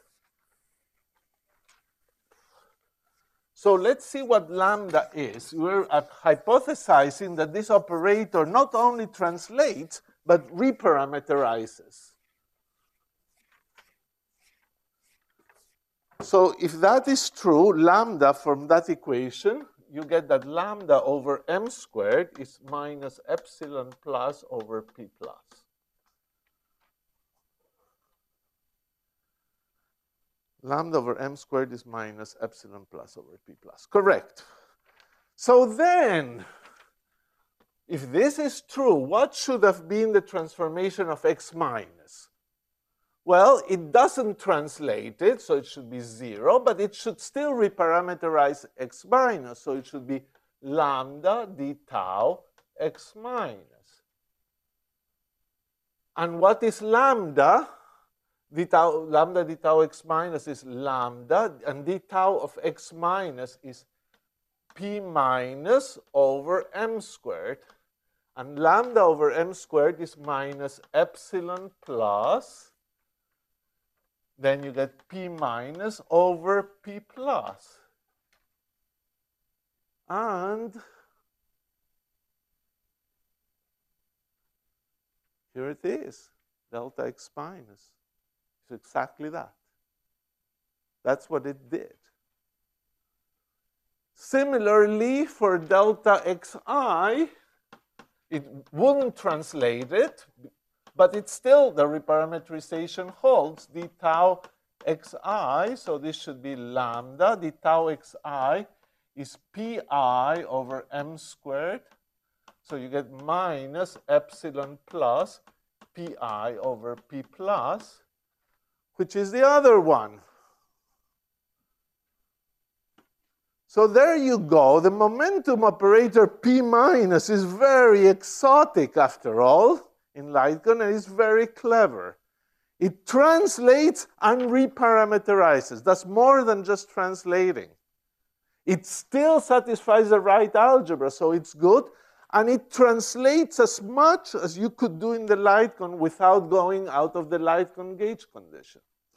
So let's see what lambda is. We're hypothesizing that this operator not only translates, but reparameterizes. So if that is true, lambda from that equation, you get that lambda over m squared is minus epsilon plus over p plus. Lambda over m squared is minus epsilon plus over p plus. Correct. So then, if this is true, what should have been the transformation of x minus? Well, it doesn't translate it, so it should be zero, but it should still reparameterize x minus, so it should be lambda d tau x minus. And what is lambda? D tau, lambda d tau x minus is lambda, and d tau of x minus is p minus over m squared. And lambda over m squared is minus epsilon plus, then you get p minus over p plus. And here it is, delta x minus. It's exactly that. That's what it did. Similarly, for delta xi, it wouldn't translate it, but it's still, the reparameterization holds d tau xi, so this should be lambda. D tau xi is pi over m squared, so you get minus epsilon plus pi over p plus, which is the other one. So there you go. The momentum operator P minus is very exotic after all in LightCon, and it's very clever. It translates and reparameterizes. That's more than just translating. It still satisfies the right algebra, so it's good. And it translates as much as you could do in the LightCon without going out of the LightCon gauge condition.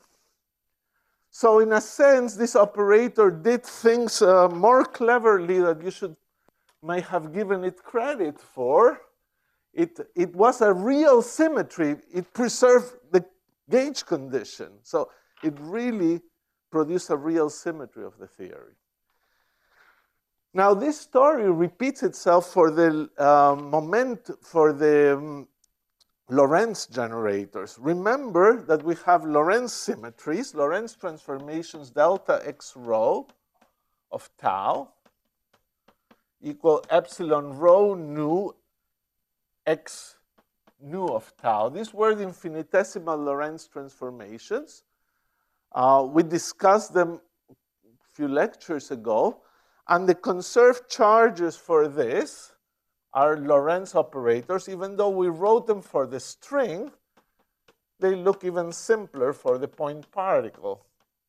So in a sense, this operator did things uh, more cleverly than you should may have given it credit for. It, it was a real symmetry. It preserved the gauge condition. So it really produced a real symmetry of the theory. Now, this story repeats itself for the uh, moment, for the um, Lorentz generators. Remember that we have Lorentz symmetries, Lorentz transformations delta x rho of tau equal epsilon rho nu x nu of tau. These were the infinitesimal Lorentz transformations. Uh, we discussed them a few lectures ago. And the conserved charges for this are Lorentz operators. Even though we wrote them for the string, they look even simpler for the point particle.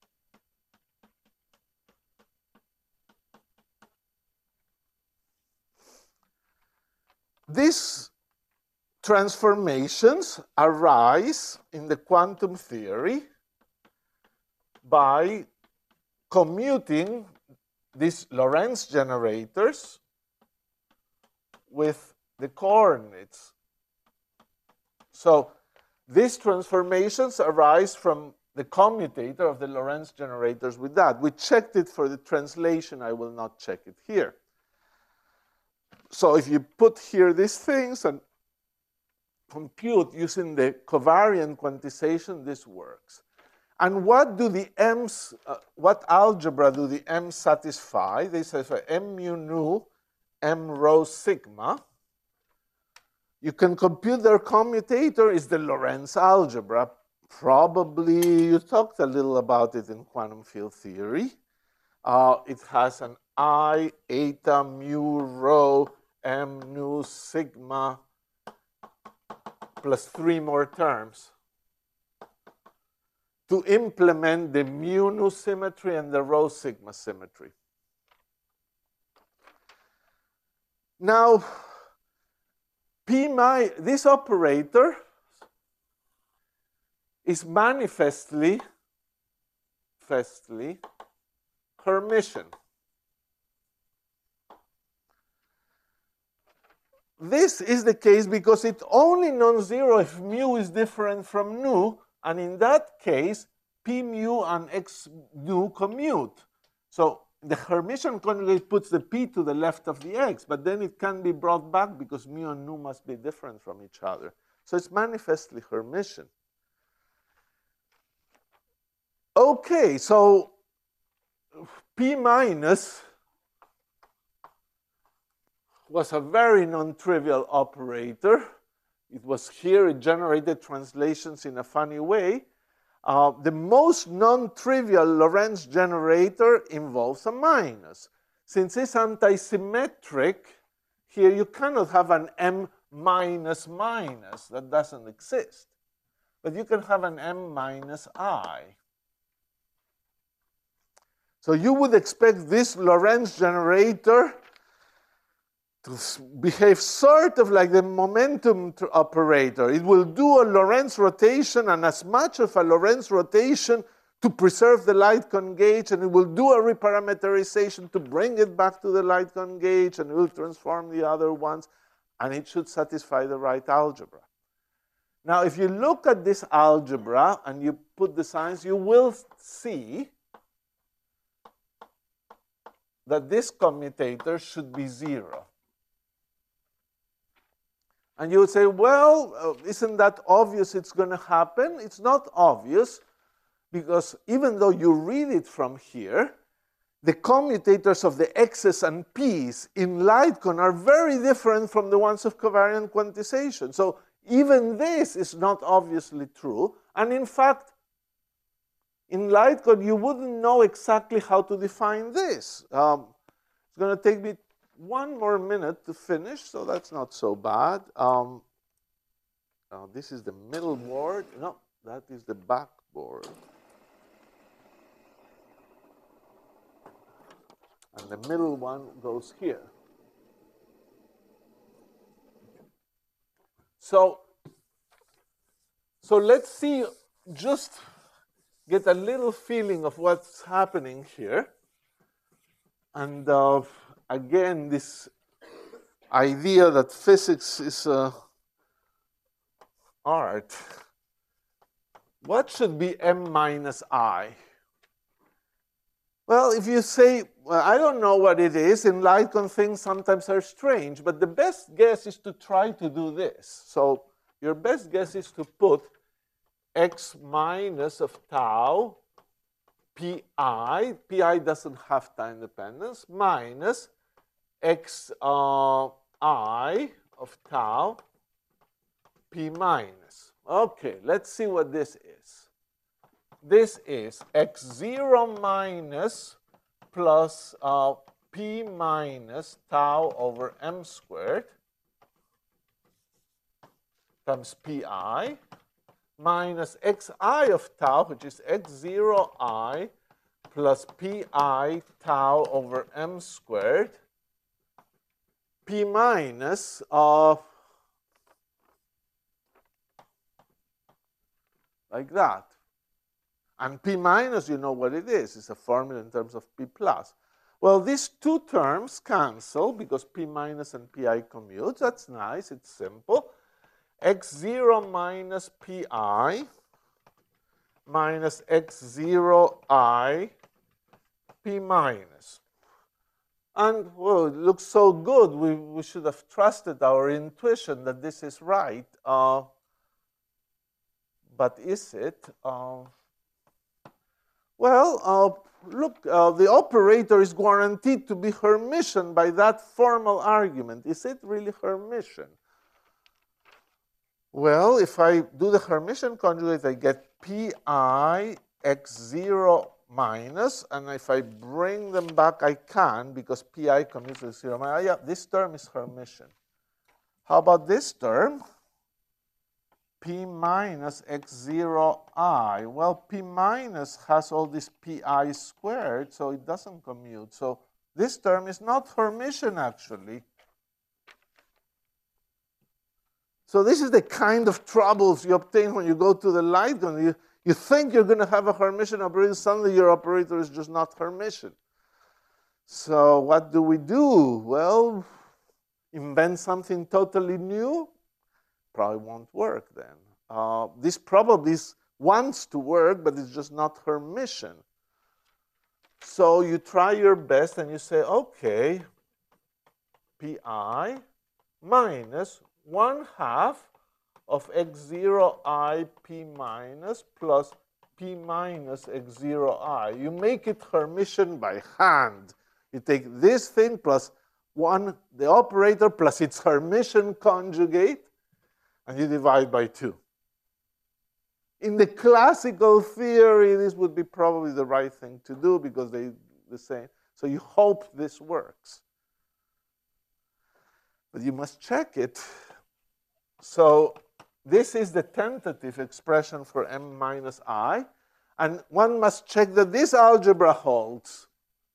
These transformations arise in the quantum theory by commuting these Lorentz generators with the coordinates. So these transformations arise from the commutator of the Lorentz generators with that. We checked it for the translation. I will not check it here. So if you put here these things and compute using the covariant quantization, this works. And what do the M's, uh, what algebra do the M's satisfy? They satisfy M mu nu, M rho sigma. You can compute their commutator is the Lorentz algebra. Probably you talked a little about it in quantum field theory. Uh, it has an I, eta, mu, rho, M nu, sigma, plus three more terms. to implement the mu nu symmetry and the rho sigma symmetry. Now, P mi this operator is manifestly, manifestly Hermitian. This is the case because it's only non-zero if mu is different from nu, and in that case, P mu and X nu commute. So the Hermitian conjugate puts the P to the left of the X, but then it can be brought back because mu and nu must be different from each other. So it's manifestly Hermitian. Okay, so P minus was a very non-trivial operator. It was here, it generated translations in a funny way. Uh, the most non-trivial Lorentz generator involves a minus. Since it's antisymmetric, here you cannot have an M minus minus. That doesn't exist. But you can have an M minus I. So you would expect this Lorentz generator to behave sort of like the momentum operator. It will do a Lorentz rotation and as much of a Lorentz rotation to preserve the Lightcon gauge, and it will do a reparameterization to bring it back to the Lightcon gauge, and it will transform the other ones, and it should satisfy the right algebra. Now, if you look at this algebra and you put the signs, you will see that this commutator should be zero. And you would say, well, uh, isn't that obvious it's going to happen? It's not obvious because even though you read it from here, the commutators of the X's and P's in Lightcon are very different from the ones of covariant quantization. So even this is not obviously true. And in fact, in Lightcon, you wouldn't know exactly how to define this. Um, it's going to take me one more minute to finish, so that's not so bad. Um, uh, this is the middle board. No, that is the back board. And the middle one goes here. So, so let's see, just get a little feeling of what's happening here. And uh, again, this idea that physics is uh, art. What should be M minus I? Well, if you say, well, I don't know what it is, in Lightcon things sometimes are strange, but the best guess is to try to do this. So your best guess is to put X minus of tau pi, pi doesn't have time dependence, minus x uh, I of tau p minus. Okay, let's see what this is. This is x zero minus plus uh, p minus tau over m squared times pi minus xi of tau, which is x zero I plus pi tau over m squared, p minus of, like that. And p minus, you know what it is. It's a formula in terms of p plus. Well, these two terms cancel because p minus and pi commute. That's nice. It's simple. x zero minus pi minus x zero I p minus. And, well, it looks so good. We, we should have trusted our intuition that this is right. Uh, but is it? Uh, well, uh, look, uh, the operator is guaranteed to be Hermitian by that formal argument. Is it really Hermitian? Well, if I do the Hermitian conjugate, I get pi x zero minus, and if I bring them back, I can, because pi commutes with zero minus. Yeah, this term is Hermitian. How about this term? p minus x zero I. Well, p minus has all this pi squared, so it doesn't commute. So this term is not Hermitian, actually. So this is the kind of troubles you obtain when you go to the light gun. You, you think you're going to have a Hermitian operator, suddenly your operator is just not Hermitian. So what do we do? Well, invent something totally new? Probably won't work then. Uh, this probably is, wants to work, but it's just not Hermitian. So you try your best and you say, okay, pi minus one half of x zero I p minus plus p minus x zero I. You make it Hermitian by hand. You take this thing plus one, the operator plus its Hermitian conjugate, and you divide by two. In the classical theory, this would be probably the right thing to do because they the same. So you hope this works. But you must check it. So this is the tentative expression for m minus I. And one must check that this algebra holds.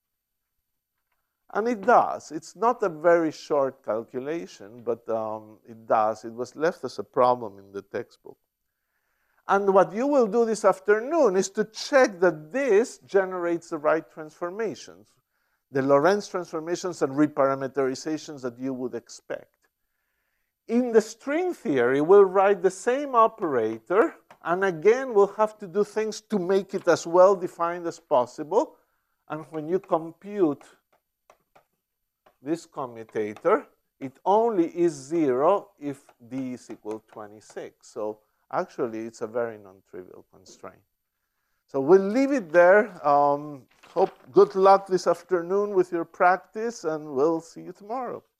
And it does. It's not a very short calculation, but um, it does. It was left as a problem in the textbook. And what you will do this afternoon is to check that this generates the right transformations, the Lorentz transformations and reparameterizations that you would expect. In the string theory, we'll write the same operator, and again, we'll have to do things to make it as well defined as possible. And when you compute this commutator, it only is zero if d is equal to twenty-six. So actually, it's a very non-trivial constraint. So we'll leave it there. Um, hope good luck this afternoon with your practice, and we'll see you tomorrow.